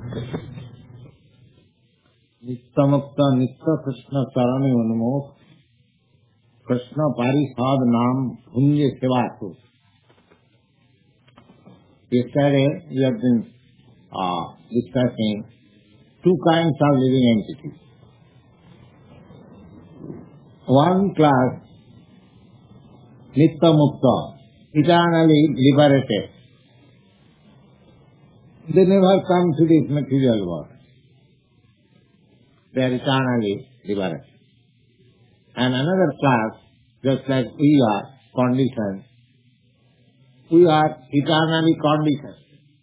नित्यमुक्त नित्य कृष्ण चरण उन्मुख कृष्ण पारिषद नाम भुंज सेवासु. Yesterday we have been discussing two kinds of living entities. One class, Nitya Mukta, eternally liberated. They never come to this material world. They are eternally liberated. And another class, just like we are conditioned, we are eternally conditioned.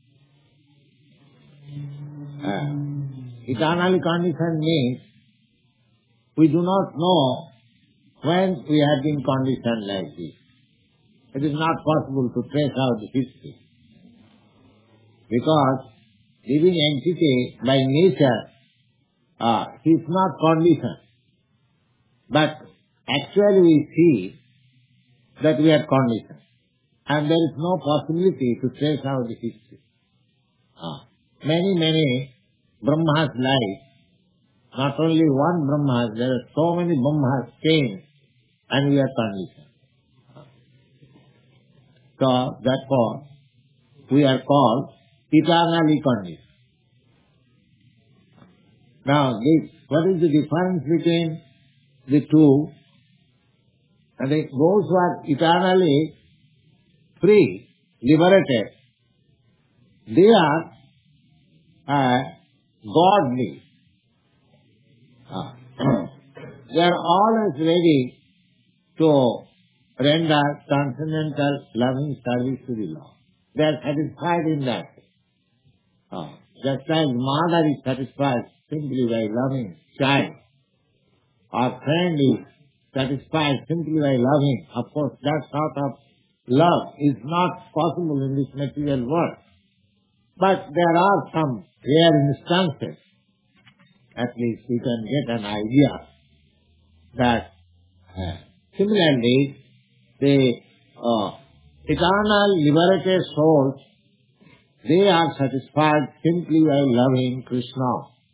Eternally conditioned means we do not know when we have been conditioned like this. It is not possible to trace out the history. Because living entity by nature is not conditioned. But actually we see that we are conditioned. And there is no possibility to trace out the history. Many Brahmas life, not only one Brahma, there are so many Brahmas came and we are conditioned. So therefore we are called eternally conditioned. Now what is the difference between the two? And those who are eternally free, liberated, they are godly. They are always ready to render transcendental loving service to the Lord. They are satisfied in that. Just like mother is satisfied simply by loving child, or friend is satisfied simply by loving. Of course, that sort of love is not possible in this material world. But there are some rare instances, at least we can get an idea, that similarly the eternal liberated souls, they are satisfied simply by loving Krishna.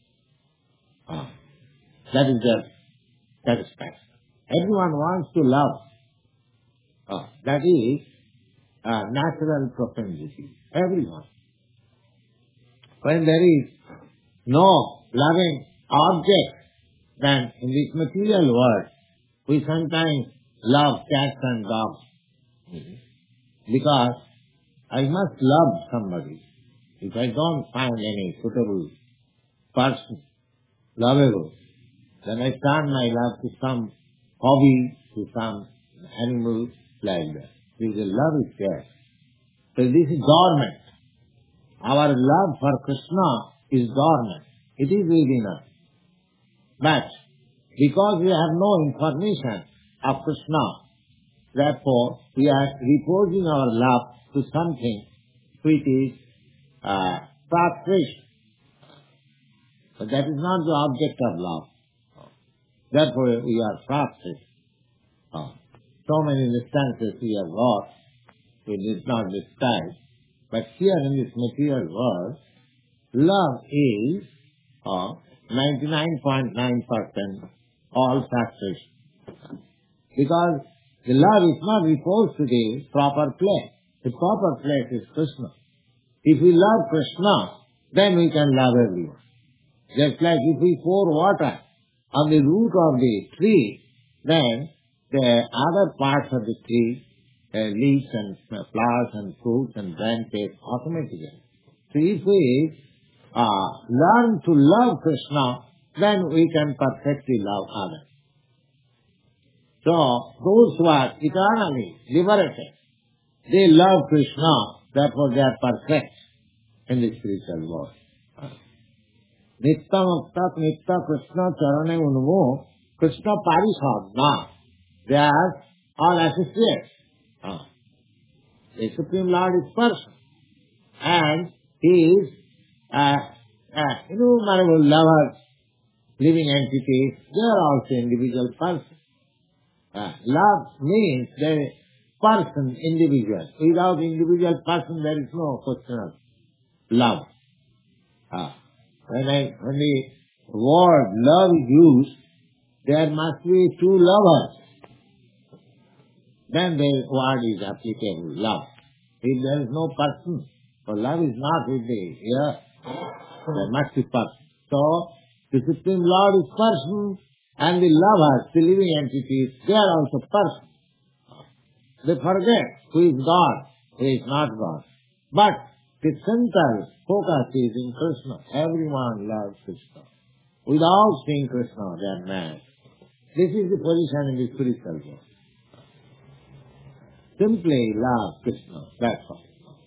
That is their satisfaction. Everyone wants to love. That is natural propensity. Everyone. When there is no loving object, then in this material world, we sometimes love cats and dogs. Because I must love somebody. If I don't find any suitable person, lovable, then I turn my love to some hobby, to some animal like that. Because love is there. So this is dormant. Our love for Krishna is dormant. It is within us. But because we have no information of Krishna, therefore we are reposing our love to something which is frustration. But that is not the object of love. Therefore we are frustrated. So many instances we have got, we did not describe. But here in this material world, love is 99.9% all frustration. Because the love is not reposed to the proper place. The proper place is Krishna. If we love Krishna, then we can love everyone. Just like if we pour water on the root of the tree, then the other parts of the tree, leaves and flowers and fruits and branches automatically. So if we learn to love Krishna, then we can perfectly love others. So those who are eternally liberated, they love Krishna, therefore they are perfect in the spiritual world. Nitya Mukta Nitya Krishna Charane Unmu Krishna Parishad. Now, they are all associates. The Supreme Lord is person. And He is innumerable lovers, living entities. They are also individual persons. Love means the person, individual. Without individual person, there is no question of love. When the word love is used, there must be two lovers. Then the word is applicable, love. If there is no person, for love is not with the ear, there must be person. So, the Supreme Lord is person, and the lovers, the living entities, they are also person. They forget who is God, who is not God. But the central focus is in Krishna. Everyone loves Krishna. Without seeing Krishna, they are mad. This is the position in the spiritual world. Simply love Krishna, that's all.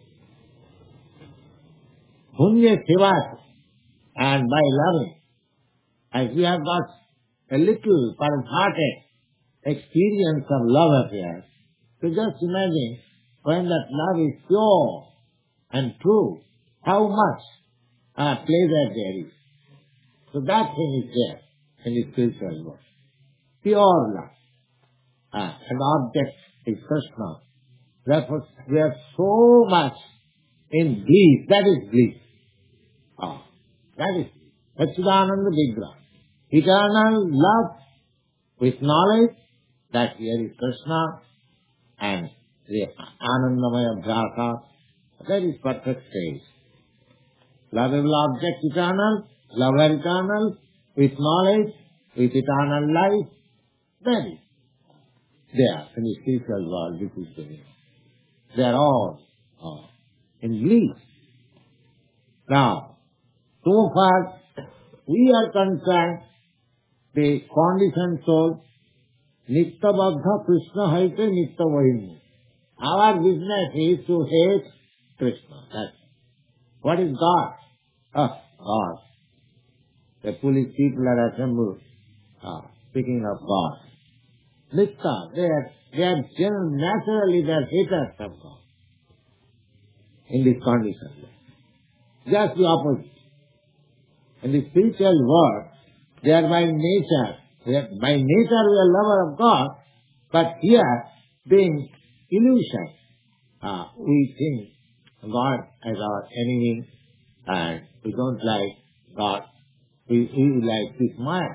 Punye Sivat, and by loving, as we have got a little part-hearted experience of love affairs, so just imagine when that love is pure and true, how much pleasure there is. So that thing is there in the spiritual world. Pure love. An object is Krishna. Therefore, we are so much in bliss. That is bliss. That is Satchidananda Vigraha. Eternal love with knowledge that here is Krishna and the Anandamaya Bhrata. That is perfect stage. Lovable object eternal, lover eternal, with knowledge, with eternal life. That is there in the spiritual world. This is the way. They are all in bliss. Now, so far we are concerned, the conditioned soul, Nitya Baddha Krishna Haite Nitya Vahini. Our business is to hate Krishna. That's what is God? God. The foolish people are assembled speaking of God. Nitya, they are naturally they are haters of God in this condition. Just the opposite. In the spiritual world, they are by nature. By nature we are lover of God, but here, being illusion, we think God as our enemy, and we don't like God. We like this Maya.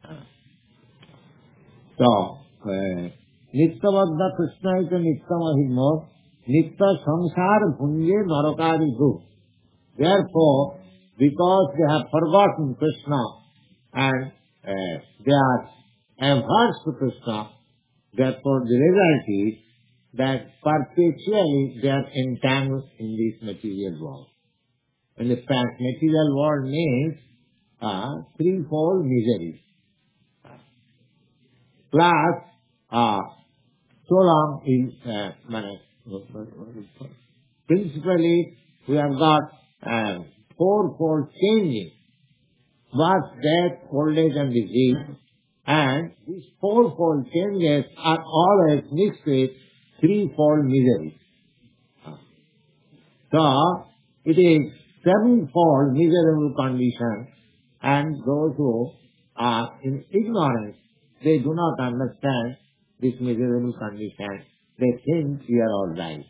So, Nitya Vaddha Krishna is Nitya Mahimo, Nitya Samsara Bhunye Narakadi Dukh. Therefore, because they have forgotten Krishna and they are averse to Krishna, therefore the result is that perpetually they are entangled in this material world. And the fact material world means threefold miseries. Plus, so long principally we have got fourfold changing: birth, death, old age and disease. And these fourfold changes are always mixed with threefold miseries. So, it is sevenfold miserable condition, and those who are in ignorance, they do not understand this miserable condition. They think we are all right.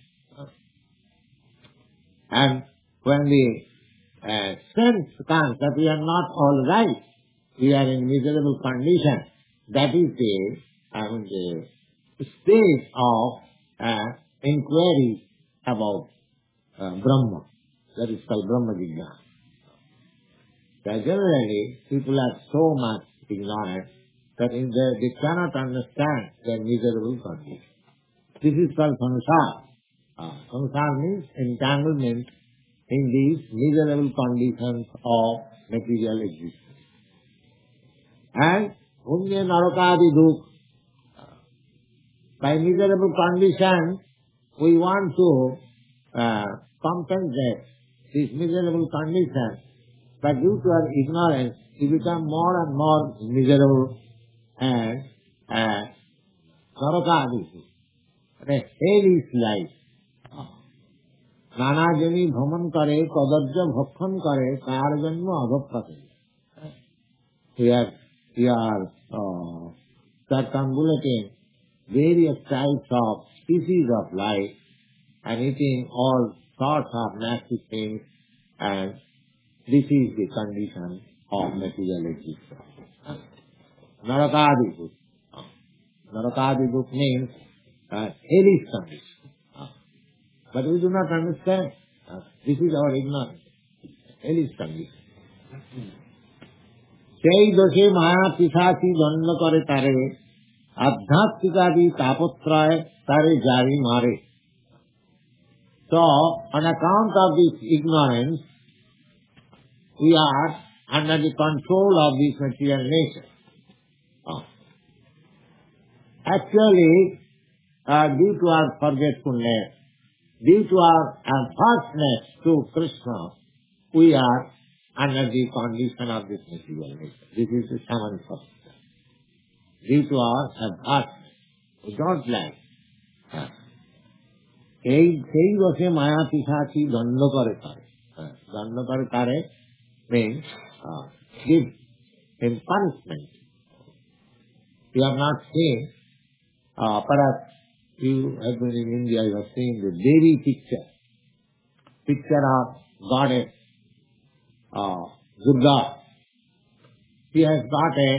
And when the sense comes that we are not all right, we are in miserable condition, that is the stage of inquiry about Brahma. That is called Brahma Jnana. Generally, people are so much ignorant that they cannot understand their miserable condition. This is called samsara. Samsara means entanglement in these miserable conditions of material existence. And Punya Narakadi Dukh. By miserable condition, we want to compensate this miserable condition, but due to our ignorance, we become more and more miserable and Narakadi Dukh. A hellish life. नाना जनी भ्रमण करे कदर्ज भक्षण करे car जन्म अभक्षते. We are circumambulating various types of species of life and eating all sorts of nasty things, and This is the condition of material existence. Narakadibhut. Narakadibhut means hellish condition. But we do not understand. This is our ignorance. Hellish condition. সেই দোষে মায়া পিশাচি দণ্ড করে তারে আধ্যাত্মিকাদি তাপত্রয় তারে জারি মারে. So, on account of this ignorance, we are under the control of this material nature. Actually, due to our forgetfulness, due to our averseness to Krishna, we are under the condition of this material nature. This is the samantika. Due to our averseness, we don't like. সেই বসে মায়া পিশাচি দণ্ড করে তারে. দণ্ড করে তারে means give him punishment. You have not seen, perhaps you have been in India, you have seen the Devi picture of goddess Durga. She has got a,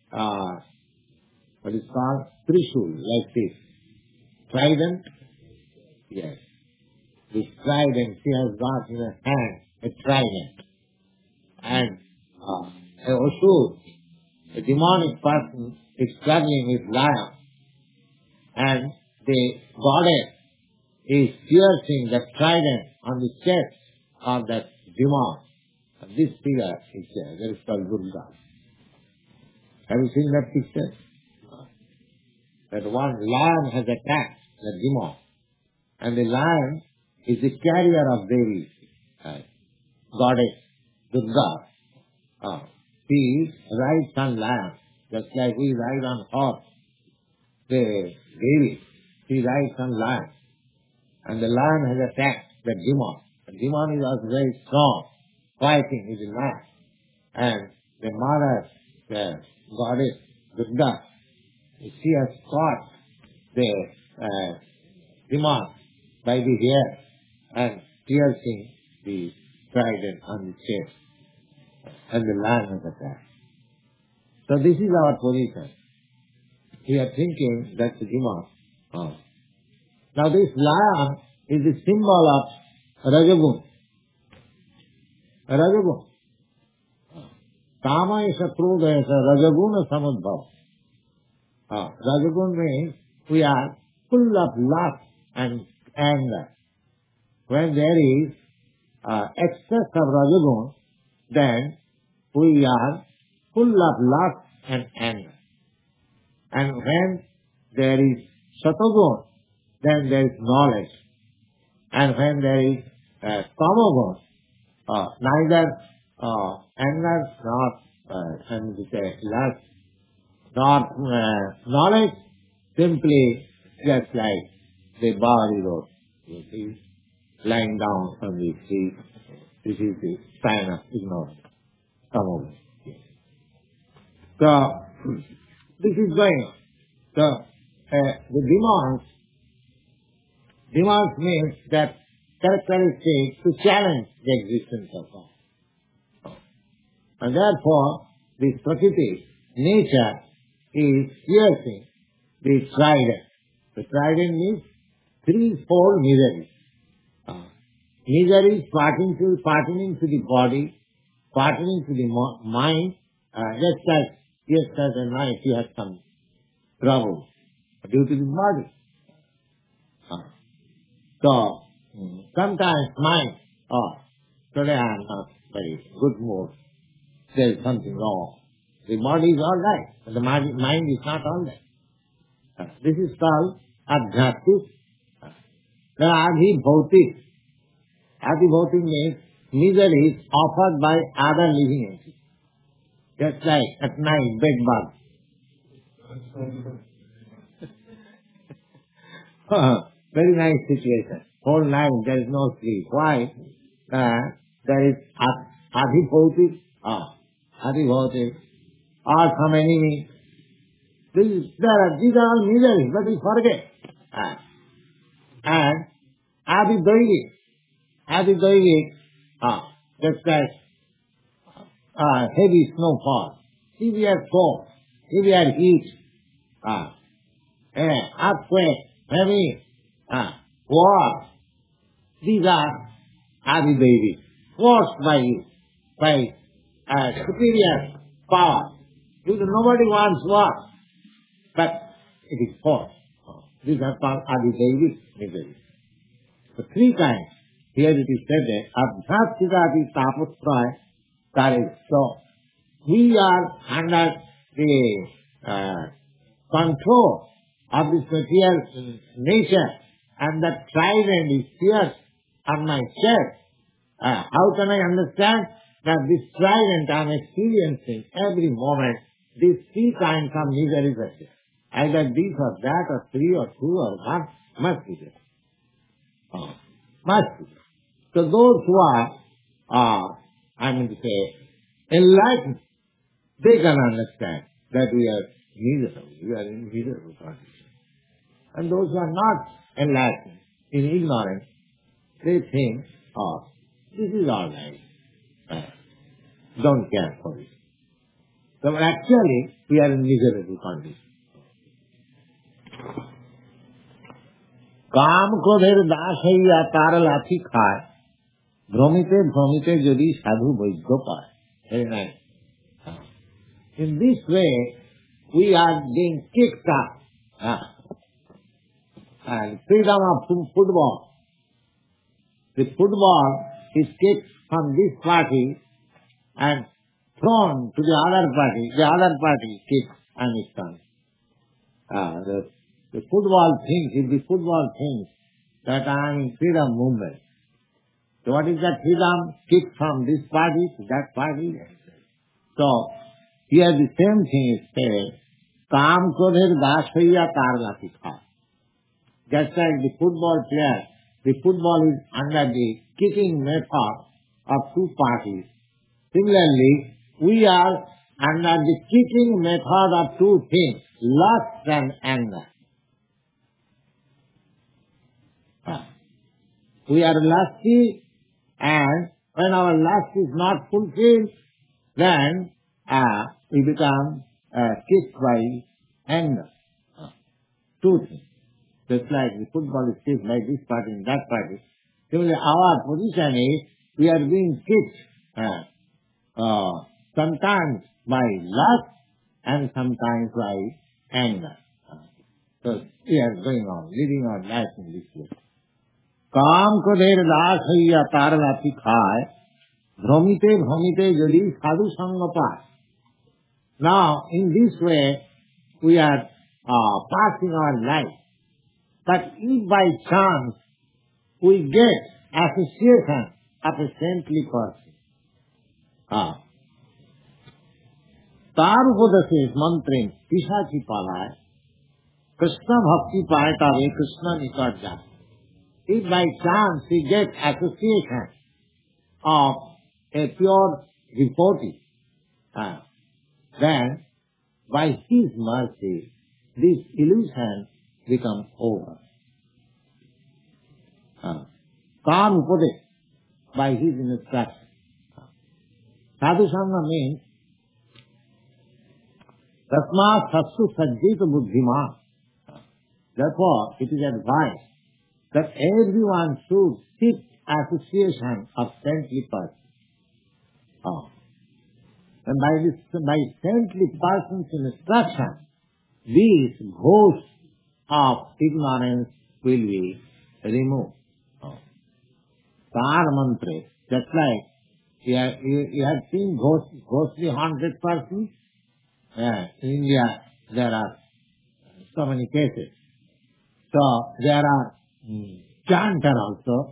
what is called, Trishul, like this. Trident? Yes. This trident, she has got in her hand a trident. And a Asur, a demonic person, is struggling with lion. And the goddess is piercing the trident on the chest of that demon. And this figure is there. That is called Durga. Have you seen that picture? That one lion has attacked the demon. And the lion is the carrier of Devi, goddess Durga. She rides on lion, just like we ride on horse. The Devi, she rides on lion. And the lion has attacked the demon. The demon is also very strong, fighting with the lion. And the mother, the goddess Durga, she has caught the demon by the hair and piercing the trident on the chest. And the lion has attacked. So this is our position. We are thinking that's the demon. Now this lion is the symbol of Rajagun. Rajagun. Kama is a krodha, is a Rajaguna samudbhav. Rajagun means we are full of lust and anger. When there is excess of Rajagun, then we are full of lust and anger. And when there is Satagun, then there is knowledge. And when there is Tamagun, neither anger nor lust nor knowledge, simply just like the Bhavali road. You see, lying down on the street. This is the sign of ignorance. So, this is going on. So, the demands means that characteristic to challenge the existence of God. And therefore, this Prakriti, nature, is piercing the trident. The trident means threefold miseries. Miseries pertaining to the body, pertaining to the mind, just like yesterday night you had some trouble due to the body. So, sometimes mind, today I am not very good mood, there is something wrong. The body is all right, but the mind is not all right. This is called adhyattik. Now, adhibhautik. Adhibhautik means miseries offered by other living entities. Just like at night, bed bugs. Very nice situation. Whole night there is no sleep. Why? There is adhibhautik, adhibhautik, or some enemy. These are all miseries, but we forget. And adhidoivik, just like heavy snowfall, severe cold, severe heat, earthquake, heavy war. These are Adi-Devi, forced by you, by superior power. Nobody wants war, but it is forced. These are called Adi-Devi misery. The three kinds. Here it is said that Abhyasidati Tapastraya Kare. So we are under the control of this material nature, and the trident is fierce on my chest. How can I understand that this trident I am experiencing every moment? These three kinds of miseries are there. Either this or that or three or two or one must be there. Must be there. So those who are, enlightened, they can understand that we are miserable. We are in miserable condition. And those who are not enlightened, in ignorance, they think, this is all right. Don't care for it. So actually, we are in miserable condition. काम क्रोधेर दास हইয়া तार लाठी खाए भ्रमिते भ्रमिते यदि साधु वैद्य पाए. Very nice. In this way, we are being kicked up. And freedom of football. The football is kicked from this party and thrown to the other party. The other party kicks and is done. The football thinks, if the football thinks that I am in freedom movement, so what is that freedom? Kick from this party to that party. So, here the same thing is said, Kam Krodher Das Haiya Tar Lati Kha. Just like the football player, the football is under the kicking method of two parties. Similarly, we are under the kicking method of two things, lust and anger. We are lusty, and when our lust is not fulfilled, then we become kicked by anger. Two things. Just like the football is kicked by this party and that party. Similarly, our position is we are being kicked sometimes by lust and sometimes by anger. So we are going on, living our life in this way. काम को देर दास हइया तार लाठी खाए भ्रमिते भ्रमिते यदि साधु संग पाए. Now, in this way, we are passing our life. But if by chance we get association of a saintly person, तार उपदेशे मंत्रे पिशाची पालाय कृष्ण भक्ति पाए तबे कृष्ण निकट जाए. If by chance we get association of a pure devotee, then by his mercy, this illusion becomes over. Kam Upadesh, by his instruction. Sadhu Sangha means Tasmat Satsu Sajjita Buddhima. Therefore, it is advised that everyone should seek association of saintly persons. And by saintly persons' instruction, these ghosts of ignorance will be removed. Tar mantra, just like you have seen ghostly haunted persons. In India, there are so many cases. So there are chanter also.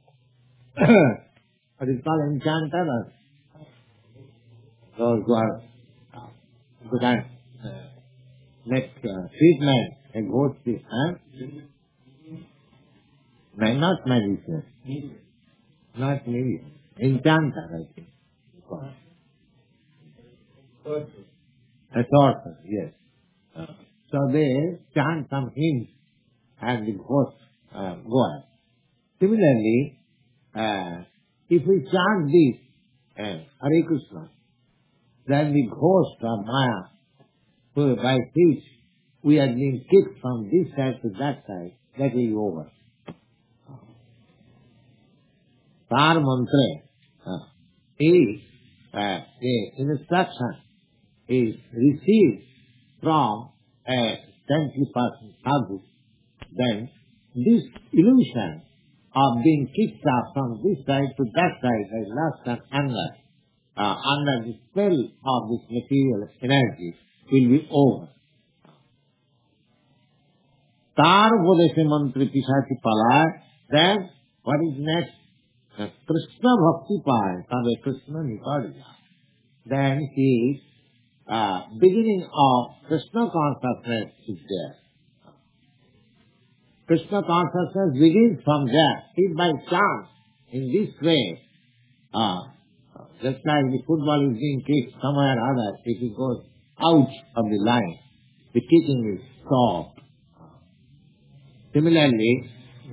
What is called enchanter? Those who are good at make treatment, a ghostly, not magician, not maybe enchanter, I think. A sorcerer, yes. So they chant some hymns and the ghosts go out. Similarly, if we chant this, Hare Krishna, then the ghost of Maya, by which we are being kicked from this side to that side, that is over. Tar mantra is the instruction is received from a saintly person sadhu, then this illusion of being kicked up from this side to that side by lust and anger, under the spell of this material energy, will be over. Tar Bodese Mantri Pisati Palay, then what is next? Krishna Bhakti Pai, Tabe Krishna Nikadiya. Then he beginning of Krishna consciousness is there. Krishna consciousness begins from there. If by chance, in this way, just like the football is being kicked somewhere or other, if it goes out of the line, the kicking is stopped. Similarly,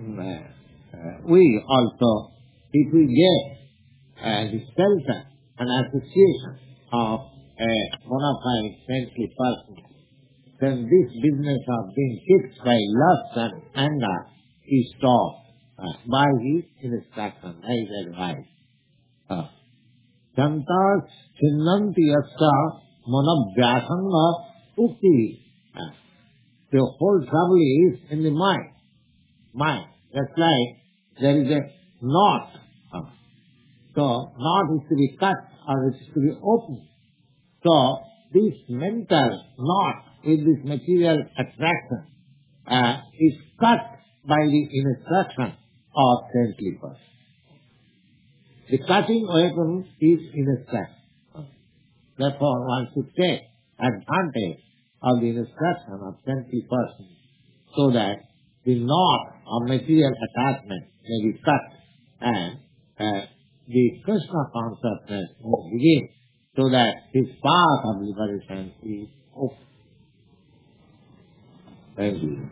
we also, if we get the shelter and association of a bona fide saintly person, then this business of being kicked by lust and anger is stopped by his instruction, by his advice. Chantas chinnanti yassa manabhyasanga ukti. The whole trouble is in the mind. Mind. Just like there is a knot. So, knot is to be cut or it is to be opened. So, this mental knot with this material attraction is cut by the instruction of saintly person. The cutting weapon is instruction. Therefore, one should take advantage of the instruction of saintly person so that the knot of material attachment may be cut and the Krishna consciousness may begin so that his path of liberation is open. Thank you.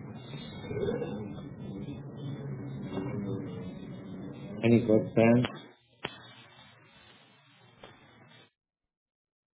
Any questions?